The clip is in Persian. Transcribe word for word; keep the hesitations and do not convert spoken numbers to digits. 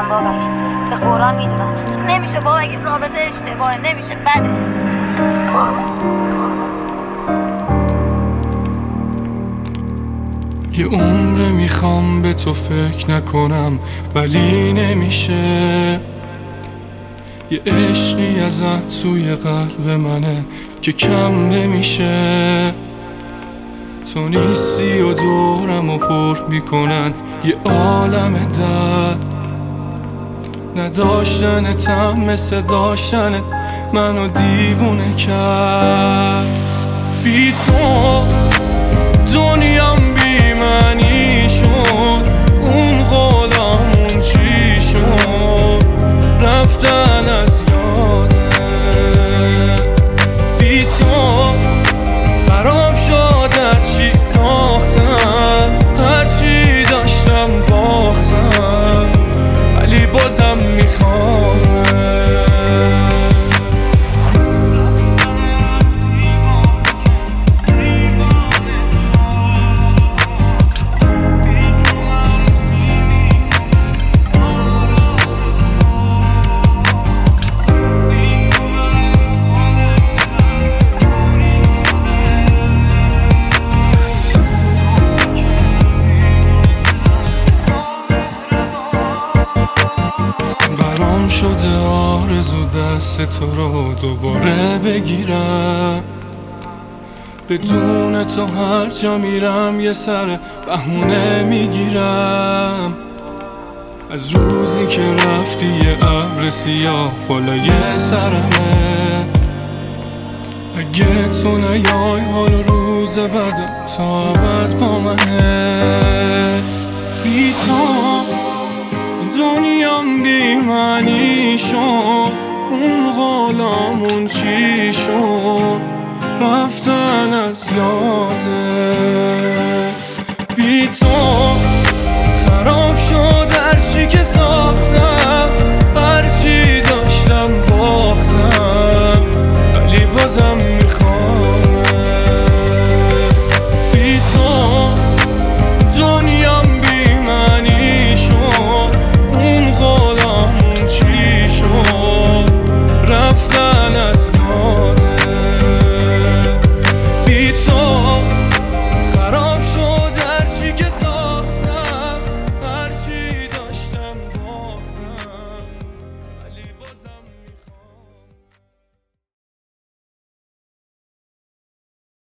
میدونم بابک، به قرآن میدونم نمیشه بابک، این رابطه اشتباهه، نمیشه، بده. یه عمره میخوام به تو فکر نکنم ولی نمیشه. یه عشقی ازت توی قلب منه که کم نمیشه. تو نیستی و دورم و پر میکنن یه عالم درد. نداشتنتم مثل داشتنت منو دیوونه کرد. بی تو دنیام بی معنی شد، اون غلامون چی شد، رفتن از یاده. بی تو خراب شد هرچی ساختم، هرچی داشتم باختم، ولی بازم میخوام. برام شده آرزو دست تو رو دوباره بگیرم. بدون تو هر جا میرم یه سر بهونه میگیرم. از روزی که رفتی یه ابر سیاه بالای سرمه. اگه تو نیای حال روز بعد تا ابد با منه. بی تو دنیام بی معنی شد، اون غلامون چی شد، رفتن از یاده. بی تو